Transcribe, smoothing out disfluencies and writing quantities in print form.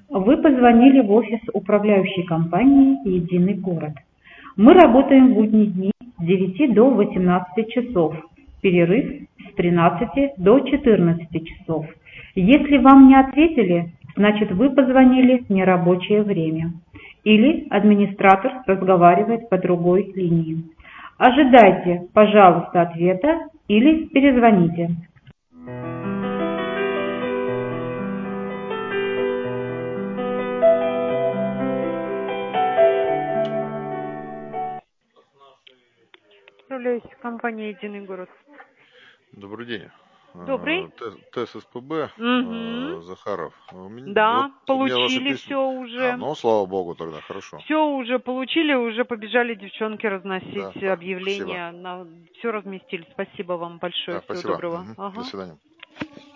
Вы позвонили в офис управляющей компании «Единый город». Мы работаем в будние дни с 9 до 18 часов, перерыв с 13 до 14 часов. Если вам не ответили, значит вы позвонили в нерабочее время. Или администратор разговаривает по другой линии. Ожидайте, пожалуйста, ответа или перезвоните. Управляющая компания «Единый город». Добрый день. Добрый. ТССПБ, Угу. Захаров. Да, Вот у меня ваше получили письмо. все уже. Ну, слава богу, тогда хорошо. Все уже получили, уже побежали девчонки разносить Да, спасибо. объявления. Все разместили. Спасибо вам большое. Да, Всего спасибо. доброго. Угу. До Ага. свидания.